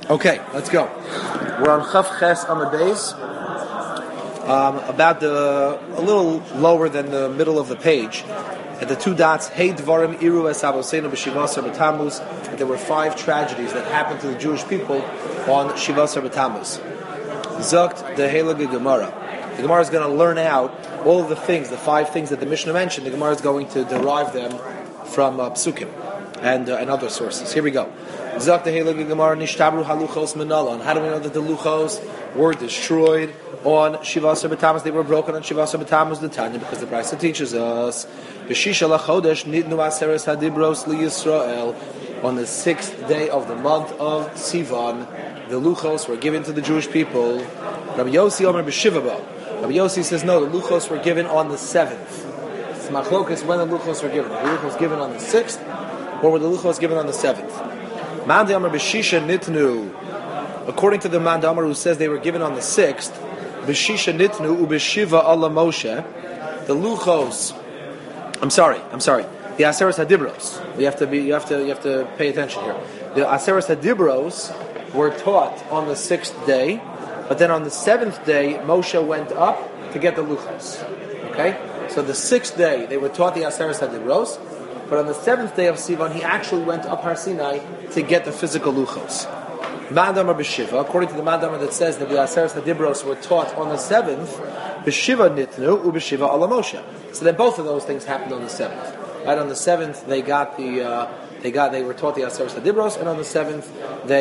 Okay, let's go. We're on Chaf Ches Amud Beis, about a little lower than the middle of the page. At the two dots, Hey Dvarim Iru Es Aboseinu B'Shivasar B'Tammuz. There were 5 tragedies that happened to the Jewish people on Shivasar B'Tammuz. Zokt the Heilige Gemara. The Gemara is going to learn out all of the things, the 5 things that the Mishnah mentioned. The Gemara is going to derive them from Psukim and other sources. Here we go. Zok the Heilige Gemara Nishtabru Haluchos Menalon. How do we know that the Luchos were destroyed on Shivasar B'Tammuz? They were broken on Shivasar B'Tammuz, the Tanya, because the Brisa teaches us B'Shisha Lachodesh Nidnu Aseres Hadibros LiYisrael. On the 6th day of the month of Sivan, the Luchos were given to the Jewish people. Rabbi Yossi Omer B'Shivaba. Rabbi Yossi says no, the Luchos were given on the 7th. It's Machlokas when the Luchos were given. Were the Luchos given on the 6th, or were the Luchos given on the 7th? Mandi Amar B'Shisha Nitnu. According to the Mandi Amar who says they were given on the 6th, B'Shisha Nitnu u'B'Shiva Ala Moshe. The Luchos. I'm sorry. The Aseres Hadibros. You have to pay attention here. The Aseres Hadibros were taught on the 6th day, but then on the 7th day Moshe went up to get the Luchos. Okay, so the 6th day they were taught the Aseres Hadibros. But on the 7th day of Sivan, he actually went up Har Sinai to get the physical Luchos. Mandamar B'Shiva, according to the Mandamar that says that the Aseres Hadibros were taught on the 7th, B'Shiva Nitnu u'B'Shiva Ala Moshe. So then both of those things happened on the 7th. Right, on the 7th they were taught the Aseres Hadibros, and on the 7th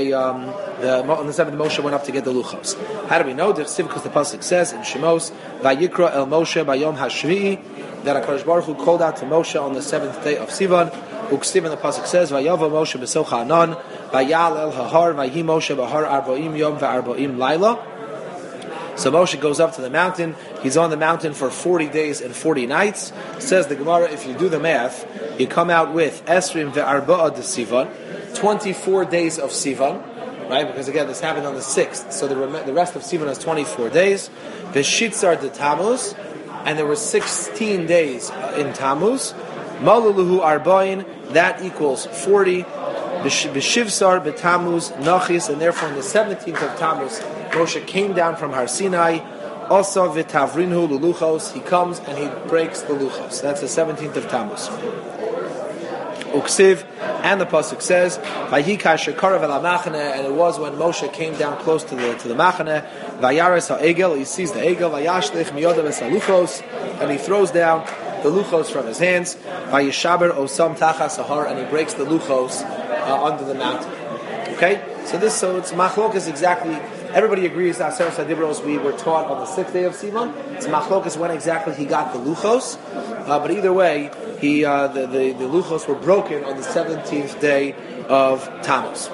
Moshe went up to get the Luchos. How do we know? Because the pasuk says in Shemos, Vayikra El Moshe Bayom Hashvi'i, that HaKadosh Baruch Hu called out to Moshe on the 7th day of Sivan. Uksiv, and the pasuk says, Vayava Moshe B'Socha Anan, Vayal El Hahar, Vayhi Moshe Bahar Arboim Yom Va'arboim Laila. So Moshe goes up to the mountain. He's on the mountain for 40 days and 40 nights. Says the Gemara, if you do the math, you come out with Esrim Ve'arba'a de Sivan, 24 days of Sivan, right? Because again, this happened on the 6th. So the rest of Sivan is 24 days. Veshitzar de Tammuz, and there were 16 days in Tammuz. Maluluhu Arbain, that equals 40. B'Shivsar B'Tammuz Nachis, and therefore on the 17th of Tammuz, Moshe came down from Har Sinai. Also V'Tavrinhu Luluchos, he comes and he breaks the Luchos. That's the 17th of Tammuz. Uksiv, and the pasuk says, Vayhi kasher karav el machane, and it was when Moshe came down close to the machane. Vayares ha'egel, he sees the egel. Vayashlich miyodav es haluchos, and he throws down the luchos from his hands. Vayishaber osam tachas sahar, and he breaks the luchos under the mountain. Okay, so it's machlokas exactly. Everybody agrees that Aseres Hadibros we were taught on the 6th day of Sivan. It's machlokas when exactly he got the luchos, but either way, the luchos were broken on the 17th day of Tammuz.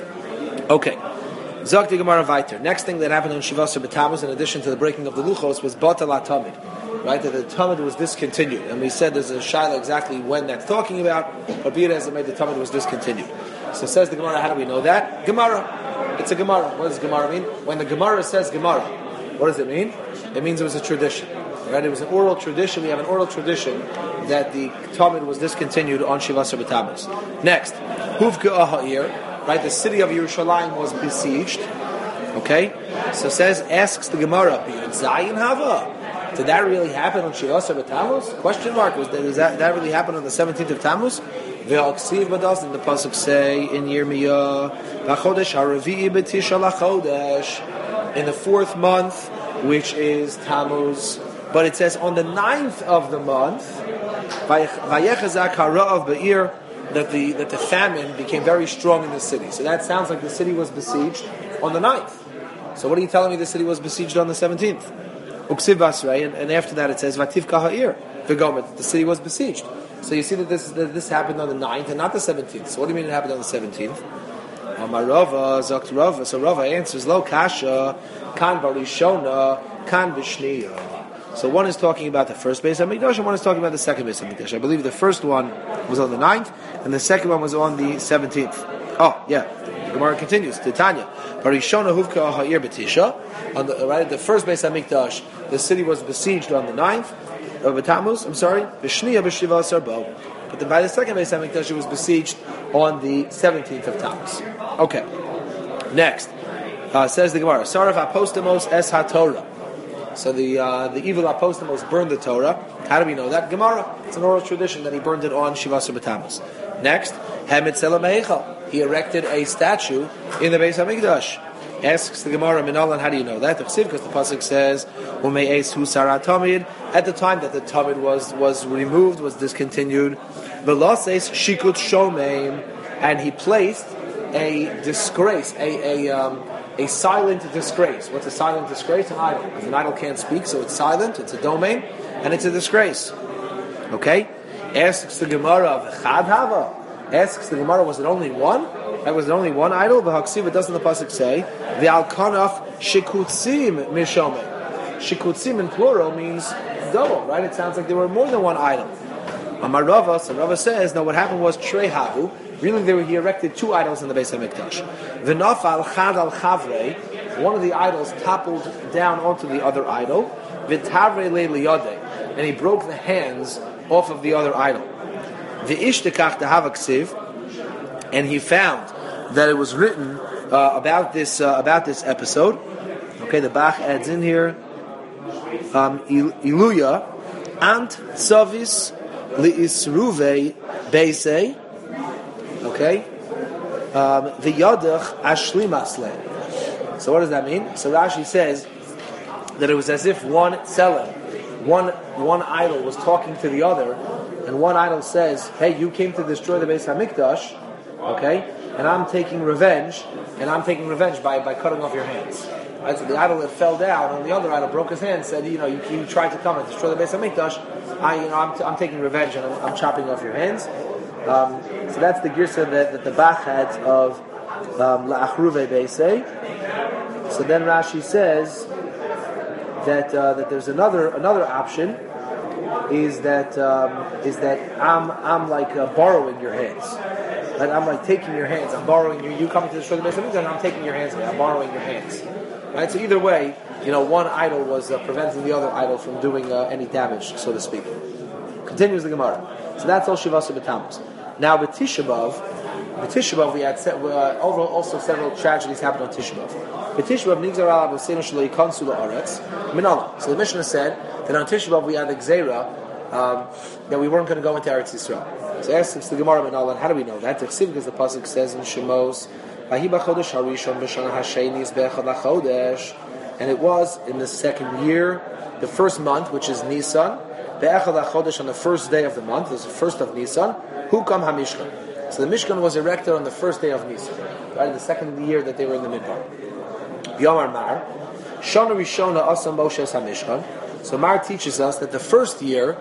Okay. Zok the Gemara Vayter. Next thing that happened on Shivasar B'Tammuz, in addition to the breaking of the luchos, was Batal HaTamid. Right, that the Tamid was discontinued. And we said there's a shaila exactly when that's talking about, but be it as it may, the Tamid was discontinued. So says the Gemara, how do we know that? Gemara. It's a Gemara. What does Gemara mean? When the Gemara says Gemara, what does it mean? It means it was a tradition. Right? It was an oral tradition. We have an oral tradition that the Tamid was discontinued on Shivasar B'Tammuz. Next, Huvka Aha'ir, right? The city of Yerushalayim was besieged. Okay? So asks the Gemara, Zayin Hava. Did that really happen on Shivasar B'Tammuz? Question mark. Does that really happen on the 17th of Tammuz? Ve'alksiv badas, and the pasuk say in Yirmiyah, V'chodesh haravi'i b'tisha lachodesh, in the 4th month, which is Tammuz. But it says on the 9th of the month, Vayechazak hara'av ba'ir, that the famine became very strong in the city. So that sounds like the city was besieged on the 9th. So what are you telling me the city was besieged on the 17th? Uksiv Basrei, and after that it says Vativka Ha'ir, the city was besieged. So you see that this happened on the 9th and not the 17th. So what do you mean it happened on the 17th? Amarava, Zakt Rava. So Rava answers, Lo Kasha, Kan Barishona, Kan Vishniya. So one is talking about the first Beis HaMikdash and one is talking about the second Beis HaMikdash. I believe the first one was on the 9th and the second one was on the 17th. Oh, yeah. The Gemara continues. Titania. Barishona Huvka Ha'ir B'Tisha. Right, the first Beis HaMikdash, the city was besieged on the 9th of Tammuz. B'Shniya B'Shivasar Bo. But by the second Beis HaMikdash, it was besieged on the 17th of Tammuz. Okay. Next, says the Gemara, Saraf apostamos es ha-Torah. So the evil apostamos burned the Torah. How do we know that? Gemara. It's an oral tradition that he burned it on Shivasar B'Tammuz. Next, Hemitzela Meichel. He erected a statue in the Beis Hamikdash. Asks the Gemara, Minalan, how do you know that? Because the pasuk says, "Umeis hu sarat tamid." At the time that the tamid was removed, was discontinued, v'lases shikut shomeim, and he placed a disgrace, a silent disgrace. What's a silent disgrace? An idol. Because an idol can't speak, so it's silent. It's a domain, and it's a disgrace. Okay. Asks the Gemara, "V'chad hava." Asks the Gemara, was it only one? That was only one idol. V'haksiv, it doesn't the pasuk say the alkanaf shikutzim mishomeh. Shikutzim in plural means double, right? It sounds like there were more than one idol. Amar Rava, so Rava says, no, what happened was trehavu. Really, he erected two idols in the Beis Hamikdash. V'nafal chad al chavrei. One of the idols toppled down onto the other idol. V'tavrei le liyadei, and he broke the hands off of the other idol. V'ishtekach dehavaksiv, and he found that it was written about this episode. Okay, the Bach adds in here, Iluya ant savis liisruve beisei. Okay, the yadach ashlimasle. So what does that mean? So Rashi says that it was as if one idol was talking to the other, and one idol says, "Hey, you came to destroy the Beis Hamikdash, okay? And I'm taking revenge by cutting off your hands." Right? So the idol that fell down, and the other idol broke his hand, said, "You tried to come and destroy the Beis Hamikdash. I'm taking revenge, and I'm chopping off your hands." So that's the girsa that the Bach had of la'achruve beisei. So then Rashi says that there's another option. Is that I'm like borrowing your hands. Right? I'm like taking your hands. I'm borrowing you. You come to destroy the Beis Hamikdash, and I'm taking your hands away. I'm borrowing your hands. Right? So either way, one idol was preventing the other idol from doing any damage, so to speak. Continues the Gemara. So that's all Shivasar B'Tammuz. Now with Tisha B'Av we had also several tragedies happened on Tisha B'Av. With Tisha B'Av, Nigzar Alav V'Seinu Shelo Yikansu La'aretz Minala. So the Mishnah said that on Tisha B'Av we had the Gzeira that we weren't going to go into Eretz Yisrael. So asks the Gemara Minala, how do we know that? Because the pasuk says in Shemos, "Vahi b'chodesh harishon b'shana hasheni is be'echad lachodesh," and it was in the second year, the first month, which is Nisan, be'echad lachodesh, on the first day of the month, this is the first of Nisan. Hukam hamishkan. So the Mishkan was erected on the first day of Nisan, right? The second year that they were in the Midbar. B'yamar Mar, Shana Rishona Asa Moshe es hamishkan. So Mar teaches us that the first year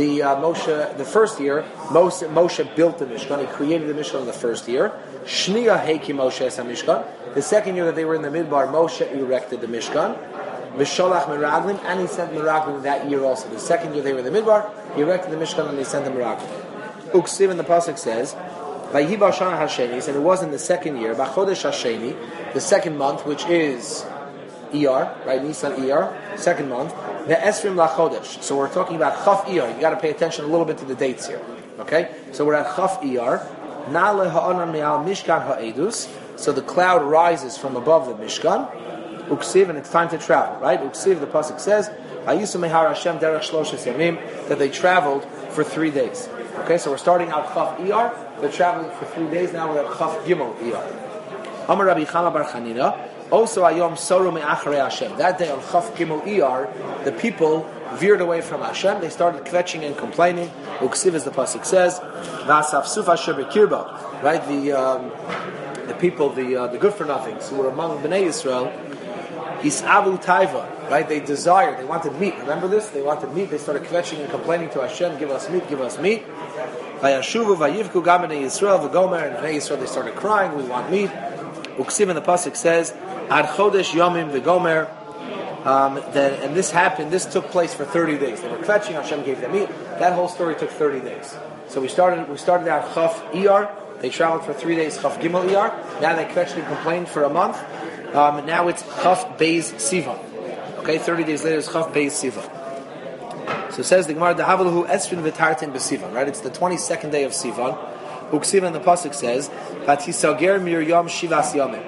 Moshe built the Mishkan. He created the Mishkan in the first year. Shniya Heiki Moshe es hamishkan. The second year that they were in the Midbar, Moshe erected the Mishkan. V'sholach meraglim, and he sent meraglim that year also. The second year they were in the Midbar, he erected the Mishkan and he sent the meraglim. Uksiv, and the pasuk says, "Vayihi b'shana hasheni," and it was in the second year, b'chodesh hasheni, the second month, which is Iyar, right? Nisan Iyar, second month. Ve'esrim lachodesh. So we're talking about Chaf Iyar. You got to pay attention a little bit to the dates here. Okay, so we're at Chaf Iyar. Na'le ha'onan me'al mishkan ha'edus. So the cloud rises from above the Mishkan. Uksiv, and it's time to travel, right? Uksiv, the pasuk says, "Hayisu mehar Hashem derech shloshes yamim," that they traveled for 3 days. Okay, so we're starting out Chaf Iyar. They're traveling for 3 days. Now we're at Chaf Gimel Iyar. Amar Rabbi Chama bar Chanina. Also, Ayom Soru me'acharei Hashem. That day on Chaf Gimel Iyar, the people veered away from Hashem. They started kvetching and complaining. Uksiv, as the pasuk says, "V'asafsuf asher b'kirba." Right, the people, the good for nothings who were among Bnei Yisrael, Hisavu Taiva. Right, they wanted meat. Remember this? They wanted meat. They started kvetching and complaining to Hashem, "Give us meat, give us meat." Vayashuvu vayivku gam Bnei Yisrael v'gomer, and Bnei Yisrael they started crying, "We want meat." Uksiv, and the pasuk says, "Ad chodesh yomim v'gomer." And this happened. This took place for 30 days. They were kvetching. Hashem gave them meat. That whole story took 30 days. So we started out Chaf Iyar. They traveled for 3 days. Chaf Gimel Iyar. Now they kvetched and complained for a month. Now it's Chaf Beis Sivan. Okay, 30 days later is Chaf Beis Sivan. So it says the Gemara, "Dahavelu esrin v'tartin b'Sivan." Right, it's the 22nd day of Sivan. Uksiv, and the pasuk says, "Vatisager mir yom shivas yamim."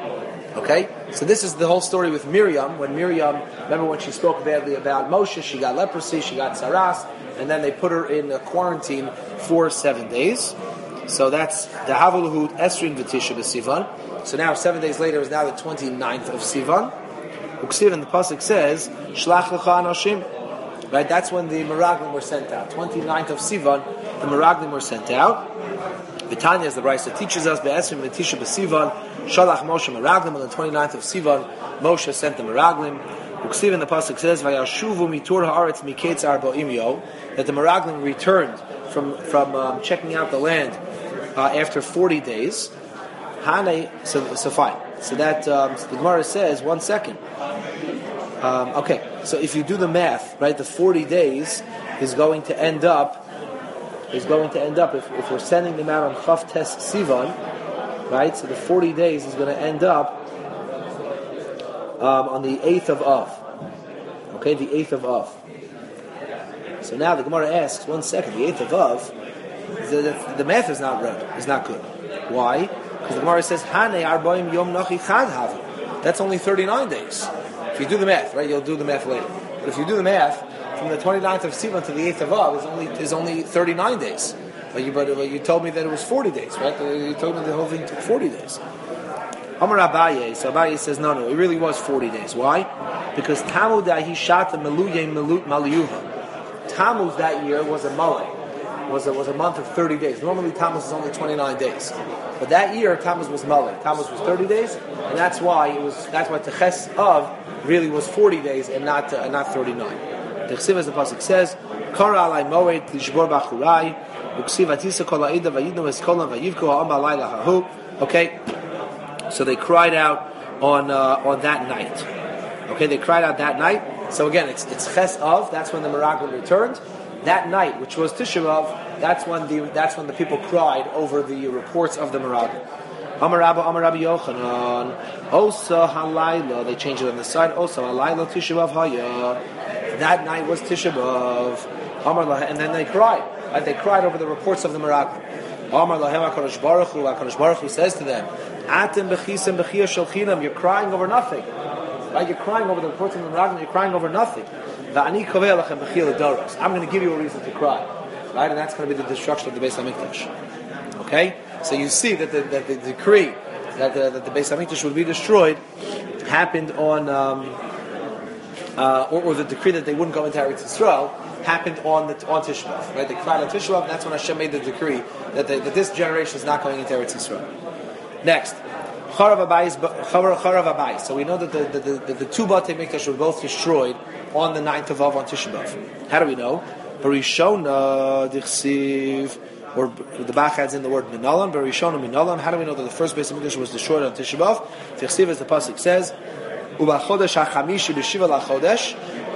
Okay, so this is the whole story with Miriam. Remember when she spoke badly about Moshe, she got leprosy, she got saras, and then they put her in a quarantine for 7 days. So that's the Havulahu Esrin V'Tisha B'Sivan. So now 7 days later is now the 29th of Sivan. Uksiv, and the pasuk says, Shlach Lecha Anoshim. Right, that's when the Meraglim were sent out. 29th of Sivan, the Meraglim were sent out. Vitanya, as the Brisa teaches us, Be'esrim V'Tisha B'Sivan, Shalach Moshe Meraglim, on the 29th of Sivan, Moshe sent the Meraglim. Uksiv, and the pasuk says, Vayashuvu mitur haaretz miketz arba'im yo, that the Meraglim returned from checking out the land after 40 days. So fine. So that the Gemara says, 1 second. Okay, so if you do the math, right, the 40 days is going to end up if we're sending them out on Chav Tes Sivan, right? So the 40 days is going to end up on the 8th of Av. Okay, the 8th of Av. So now the Gemara asks, 1 second, the 8th of Av, the math is not right, is not good. Why? Because the Gemara says, Hane Arbaim Yom Nachi Chad Havi. That's only 39 days. If you do the math, right, you'll do the math later. But if you do the math, from the 29th of Sivan to the 8th of Av is only 39 days. But you told me that it was 40 days, right? You told me the whole thing took 40 days. Amar Abaye, so Abaye says, no, it really was 40 days. Why? Because Tammuz Dahi Shata Meluye Maliyuha. Tammuz that year was a Malay. Was a month of 30 days. Normally Tammuz is only 29 days. But that year Tammuz was Malay. Tammuz was 30 days, and that's why Teches Av really was 40 days and not 39. The Chsiv, as the pasuk says, Kara alai moed lishbor bachurai, uksiv atisa kol ha'ida vayidnu eskolam vayivku ha'am b'alai lahahu. Okay, so they cried out on that night. Okay, they cried out that night. So again, it's Ches Av. That's when the Meraglim returned. That night, which was Tisha B'Av, that's when the people cried over the reports of the Meraglim. Amar Rabbi Yochanan, Osa halayla. They changed it on the side. Osa halayla Tisha B'Av haya. That night was Tisha B'Av. Amar lahem, and then they cried. Right? They cried over the reports of the Meraglim. Amar lahem HaKadosh Baruch Hu. HaKadosh Baruch Hu says to them, Atem b'chisem b'chiyah shel chinam. You're crying over nothing. Right? You're crying over the reports of the Meraglim. You're crying over nothing. V'ani kovei lachem b'chiyah l'doros. I'm going to give you a reason to cry. Right? And that's going to be the destruction of the Beis HaMikdash. Okay? So you see that the decree that the Beis HaMikdash would be destroyed happened on, or the decree that they wouldn't go into Eretz Yisrael happened on Tisha B'Av. Right? They cried on Tisha B'Av, and that's when Hashem made the decree that this generation is not going into Eretz Yisrael. Next, Charav Abayis. So we know that the two Batei Mikdash were both destroyed on the 9th of Av on Tisha B'Av. How do we know? Barishona Dichsiv. Or the Bach adds in the word Minalan, Barishona Minalan. How do we know that the first Beis HaMikdash was destroyed on Tisha B'Av? Tichsiv, as the pasuk says, Ubachodesh HaChamishi B'Shiva LaChodesh.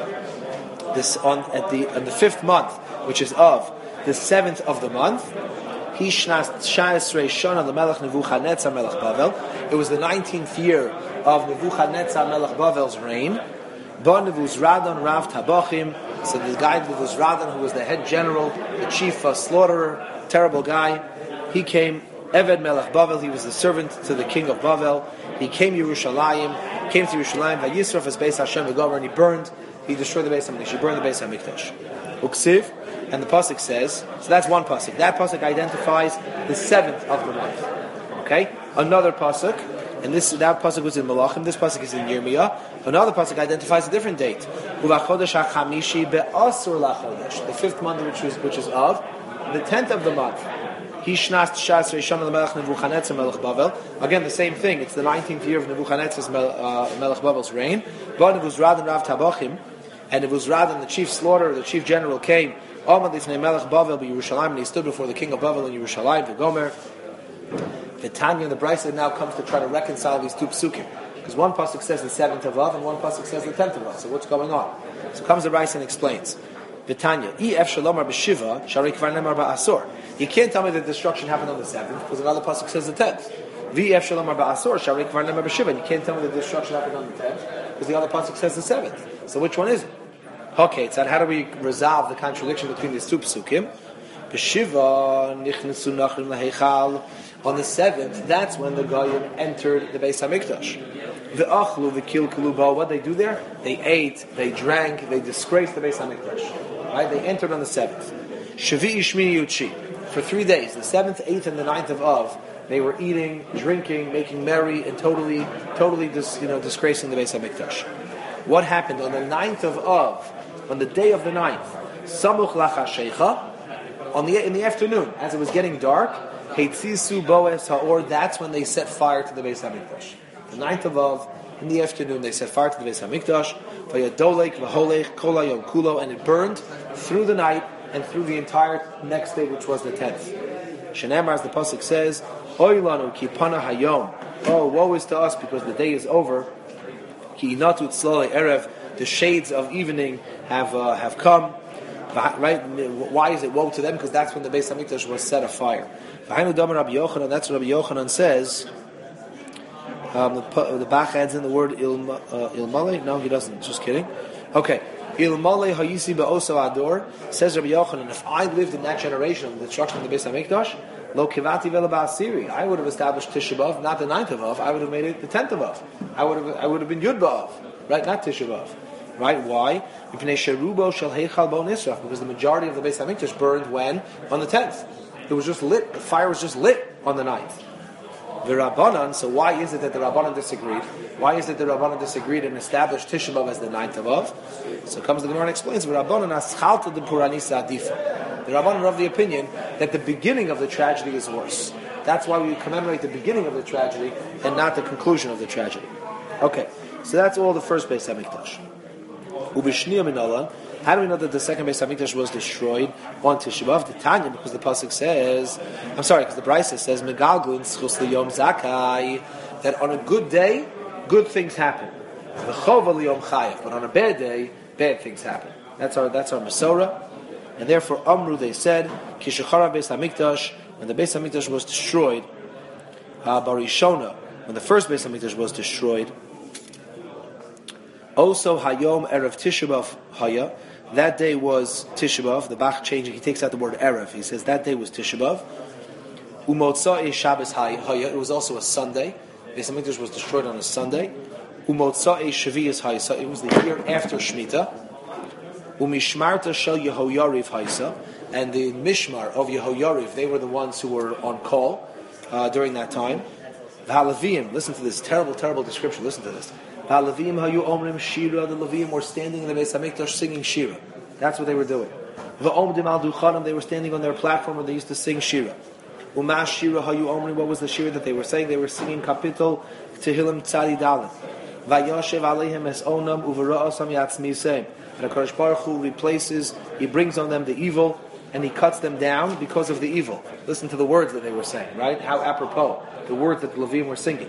This on the 5th month, which is of the 7th of the month. Hishnas Sha'esrei Shana LeMelech Nebuchadnezzar Melech Bavel. It was the 19th year of Nebuchadnezzar Melech Bavel's reign. Ba Nebuzradan Rav Tabachim. So the guy Nebuzradan, who was the head general, the chief slaughterer, terrible guy, he came. Eved Melech Bavel, he was the servant to the king of Bavel. He came to Yerushalayim. Vayisraf as Beis Hashem v'gomer, and he destroyed the Beis HaMikdash. He burned the Beis HaMikdash. Uksiv, and the pasuk says, so that's one pasuk. That pasuk identifies the 7th of the month. Okay, another pasuk, and that pasuk was in Malachim. This pasuk is in Yirmiyah. Another pasuk identifies a different date. Uvachodesh HaChamishi be'asur lachodesh, the 5th month, which is of the 10th of the month. Hishnas Shasrei Shana LeMelech Nebuchadnezzar Melech Bavel. Again, the same thing. It's the 19th year of Nebuchadnezzar's Melech Bavel's reign. But Nebuzradan Rav Tabachim, and Nebuzradan, the chief slaughterer, the chief general, came. Amad Lifnei Melech Bavel b'Yerushalayim, and he stood before the king of Bavel in Yerushalayim. V'gomer. The Tanya and the Brisa now comes to try to reconcile these two psukim, because one pasuk says the 7th of Av, and one pasuk says the 10th of Av. So what's going on? So comes the Brisa and explains. V'Tanya, Ef Shalomar b'Shiva, Sharei Kvar Nemar ba'Asor. You can't tell me that destruction happened on the 7th, because another pasuk says the 10th. V'Ef Shalomar ba'Asor, Sharei Kvar Nemar b'Shiva. And you can't tell me that destruction happened on the 10th, because the other pasuk says the 7th. So which one is it? Okay, so how do we resolve the contradiction between these two psukim? On the 7th, that's when the Goyim entered the Beis Hamikdash. Ve'achlu v'kilkelu ba. What they do there? They ate, they drank, they disgraced the Beis Hamikdash. Right? They entered on the 7th. Shavi'i Shmini Yutshi. For 3 days, the 7th, 8th, and the 9th of Av, they were eating, drinking, making merry, and totally disgracing the Beis Hamikdash. What happened on the 9th of Av, on the day of the 9th? Samuch lachashecha. In the afternoon, as it was getting dark, Heitzisu Boes Ha'or, that's when they set fire to the Beis Hamikdash. The 9th of Av, in the afternoon, they set fire to the Beis Hamikdash, Vayadolek V'holech Kol Hayom Kulo, and it burned through the night and through the entire next day, which was the 10th. Shenemar, as the pasuk says, Oy lanu ki pana hayom. Oh, woe is to us because the day is over. Ki inatu tzlolei erev. The shades of evening have come. Right? Why is it woe to them? Because that's when the Beis Hamikdash was set afire. V'hainu damar Rabbi Yochanan. That's what Rabbi Yochanan says. The Bach adds in the word ilmale. No, he doesn't. Just kidding. Okay. Ilmale hayisi be'oso ador, says Rabbi Yochanan, if I lived in that generation of the destruction of the Beis Hamikdash, lo kivati vela ba'asiri, I would have established Tisha B'Av, not the 9th of Av, I would have made it the 10th of Av. I would have been Yud B'Av, right? Not Tisha B'Av. Right? Why? Because the majority of the Beis Hamikdash burned when? On the 10th. It was just lit. The fire was just lit on the 9th. The Rabbanan, so why is it that the Rabbanan disagreed? Why is it the Rabbanan disagreed and established Tisha B'Av as the 9th of Av? So comes the Gemara and explains, the Rabbanan are of the opinion that the beginning of the tragedy is worse. That's why we commemorate the beginning of the tragedy and not the conclusion of the tragedy. Okay, so that's all the first Beis Hamikdash. Ubishniya min Alan. How do we know that the second Beis Hamikdash was destroyed on Tisha B'Av? The Tanya, because the pasuk says, because the Brisa says, Megalglin schus liyom zakai, that on a good day, good things happen. V'chova liyom chayav, but on a bad day, bad things happen. That's our Masorah, and therefore Amru, they said, Kishachara Beis Hamikdash, when the Beis Hamikdash was destroyed, Barishona, when the first Beis Hamikdash was destroyed, also Hayom Erev Tisha B'Av Haya. That day was Tisha B'Av. The Bach changing, he takes out the word Erev. He says that day was Tisha B'Av. Umotza'e Shabbos Haya. It was also a Sunday. Beis Hamikdash was destroyed on a Sunday. Umotza'e Shavias Haysa. It was the year after Shemitah. Umishmarta Shel Yehoyariv Haysa. And the Mishmar of Yehoyariv, they were the ones who were on call during that time. V'halavim. Listen to this terrible, terrible description. Listen to this. V'halavim hayu omrim shira. The Levim were standing in the Beis Hamikdash singing shira. That's what they were doing. V'omdim al duchanim. They were standing on their platform where they used to sing shira. Umash shira hayu omrim. What was the shira that they were saying? They were singing Kapitel Tehillim Tzadi Dalet. Vayoshev aleihem es onam uvera'asam yatzmisem. And HaKadosh Baruch Hu replaces, He brings on them the evil, and He cuts them down because of the evil. Listen to the words that they were saying, right? How apropos. The words that the Levim were singing.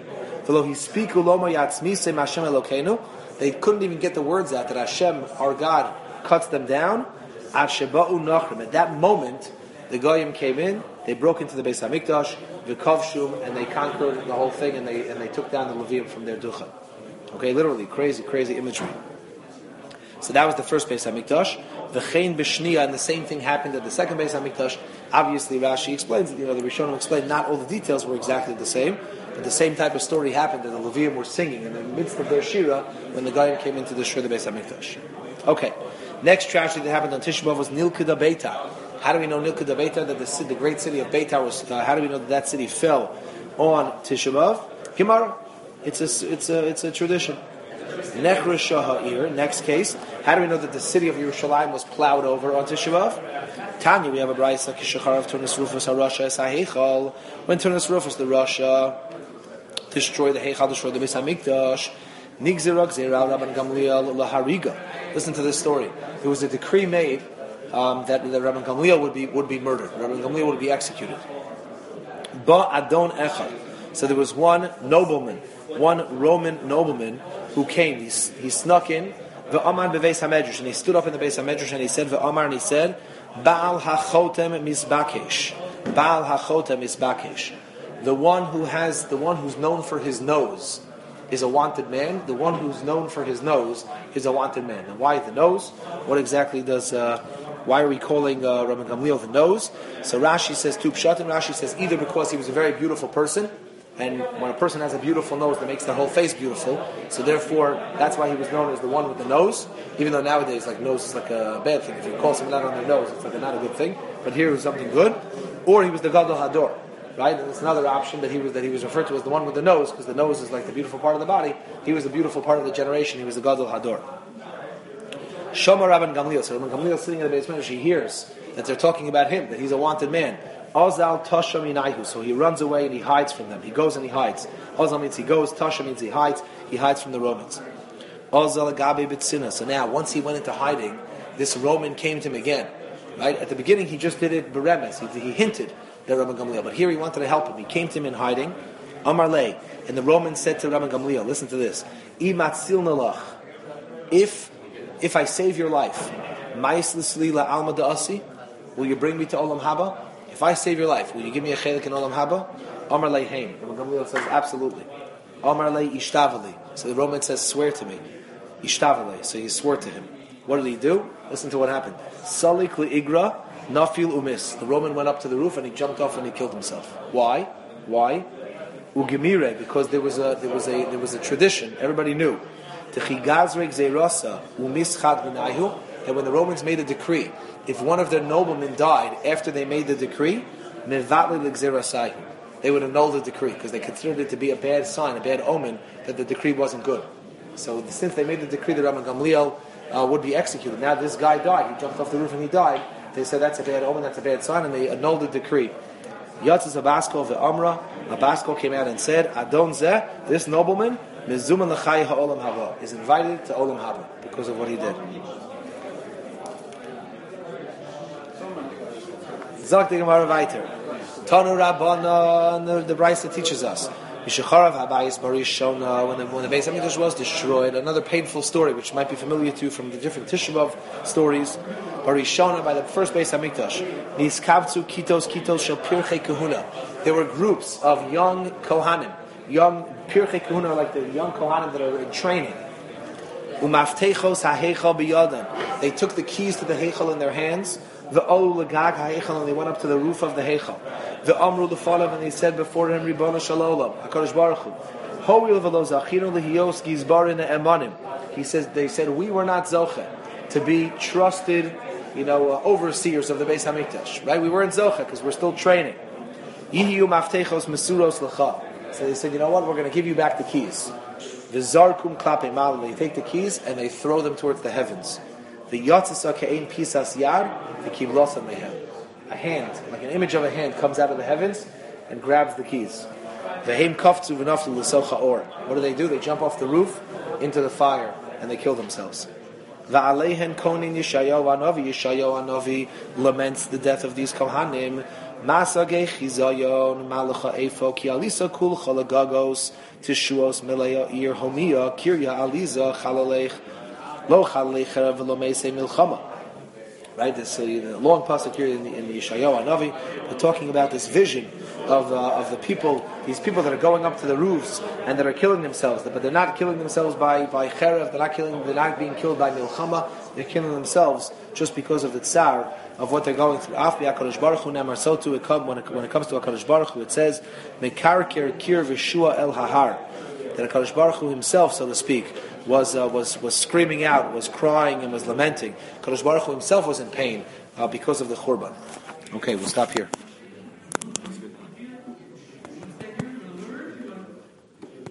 They couldn't even get the words out that Hashem, our God, cuts them down. At that moment, the Goyim came in, they broke into the Beis Hamikdash, v'kovshum, and they conquered the whole thing, and they took down the Levim from their ducha. Okay, literally, crazy imagery. So that was the first Beis Hamikdash. V'chein b'shniya, and the same thing happened at the second Beis Hamikdash. Obviously, Rashi explains, the Rishonim explained, not all the details were exactly the same, but the same type of story happened that the Levim were singing in the midst of their shira when the Goyim came into the Shir the Beis Hamikdash. Okay, next tragedy that happened on Tisha B'Av was Nilkida Beitar. How do we know Nilkida Beitar, that the great city of Beitar was? How do we know that city fell on Tisha B'Av? Gemara. It's a tradition. Nechra Shaha'ir, next case. How do we know that the city of Yerushalayim was plowed over on Tisha B'Av? Tanya, we have a brayso, Kishacharav Turnus Rufus HaRasha Es HaHeichal. When Turnus Rufus, the Rasha, destroyed the Heichal, destroyed the Beis Hamikdash, Nigzira Gzera Rabban Gamliel Lahariga. Listen to this story. There was a decree made that Rabban Gamliel would be murdered. Rabban Gamliel would be executed. Ba Adon Echad. So there was one Roman nobleman who came. He snuck in. V'amar beveis hamedrash, and he stood up in the Beis Hamedrash and he said, V'amar, and he said, Baal hachotem misbakesh. Baal hachotem misbakesh. The one who's known for his nose is a wanted man. The one who's known for his nose is a wanted man. And why the nose? What exactly does? Why are we calling Rabban Gamliel the nose? So Rashi says two pshat, and Rashi says either because he was a very beautiful person, and when a person has a beautiful nose, that makes their whole face beautiful. So therefore, that's why he was known as the one with the nose. Even though nowadays, like nose is like a bad thing. If you call someone out on their nose, it's like not a good thing. But here it was something good. Or he was the Gadol Hador, right? And it's another option that he was referred to as the one with the nose, because the nose is like the beautiful part of the body. He was the beautiful part of the generation. He was the Gadol Hador. Shomar Rabban Gamliel. So Rabban Gamliel is sitting in the basement. She hears that they're talking about him, that he's a wanted man. Azal Tasha Minayhu. So he runs away and he hides from them. He goes and he hides. Azal means he goes. Tasha means he hides. He hides from the Romans. Azal Agabe Bitsina. So now, once he went into hiding, this Roman came to him again. Right? At the beginning, he just did it beremes. He hinted that Rabban Gamliel, but here he wanted to help him. He came to him in hiding. Amar Lei. And the Roman said to Rabban Gamliel, listen to this. Imatzil Nalach. If I save your life, Ma'is L'Sli La'alma Da'asi, will you bring me to Olam Haba? If I save your life, will you give me a chelik in Olam Haba? Amar Lei Hain. Rabban Gamliel says, absolutely. Amar Lei Ishtavali. So the Roman says, swear to me. Ishtavali. So he swore to him. What did he do? Listen to what happened. Salik Li'igra Nafil Umis. The Roman went up to the roof and he jumped off and he killed himself. Why? Ugemire, because there was a tradition. Everybody knew. And when the Romans made a decree, if one of their noblemen died after they made the decree, they would annul the decree because they considered it to be a bad sign, a bad omen that the decree wasn't good. So since they made the decree that Rabban Gamliel would be executed, now this guy died, he jumped off the roof and he died, they said that's a bad omen, that's a bad sign, and they annulled the decree. Yatzis Abaskol ve'amra, Abaskol came out and said, Adon Zeh, this nobleman, Mizuman l'chai ha'olam haba, is invited to Olam Haba because of what he did. Zak the Gemara weiter. Tanu Rabbana, the Brisa teaches us. Mishacharav habayis barishona, when the Beis Hamikdash was destroyed, another painful story which might be familiar to you from the different Tisha B'Av stories. Barishona, by the first Beis Hamikdash, niskavtzu kitos shel pirchei kahuna. There were groups of young kohanim, young pirchei kahuna, like the young kohanim that are in training. Umaftechos ha'heichal biyadan. They took the keys to the heichal in their hands. The olu legag ha'heichal, and they went up to the roof of the heichal. The amru lefalav, and they said before him, Ribono Shalom, Hakadosh Baruch Hu, Ho'il v'lo zachinu lehiyos gizbarin emanim. They said we were not zoche to be trusted, overseers of the Beis Hamikdash. Right? We weren't zoche because we're still training. Yihiyu maftechos mesuros lecha. So they said, you know what? We're going to give you back the keys. V'zarkum klape mal. They take the keys and they throw them towards the heavens. The yatzisa ke'ein pisas yad v'kiblosan mehem. A hand, like an image of a hand, comes out of the heavens and grabs the keys. V'heim kaftu v'naflu l'socha or. What do? They jump off the roof into the fire and they kill themselves. Va'alehen konin Yeshayahu Hanavi laments the death of these kohanim. Masagei chizayon malacha efo ki alisa kul chalagagos tishuos melaya ir homia kirya aliza chalalech lo chalalech v'lo meisei milchama. Right, this long pasuk here in the Yeshayahu Hanavi, we're talking about this vision of the people, these people that are going up to the roofs and that are killing themselves, but they're not killing themselves by cherev, they're not being killed by milchama, they're killing themselves just because of the tsar of what they're going through. Afbi HaKadosh Baruch Hu Nemar Sotu, when it comes to HaKadosh Baruch Hu, it says Mekarker Kir V'Shua El Hahar, that HaKadosh Baruch Hu himself, so to speak, was screaming out, was crying and was lamenting. HaKadosh Baruch Hu himself was in pain because of the Churban. Okay, we'll stop here.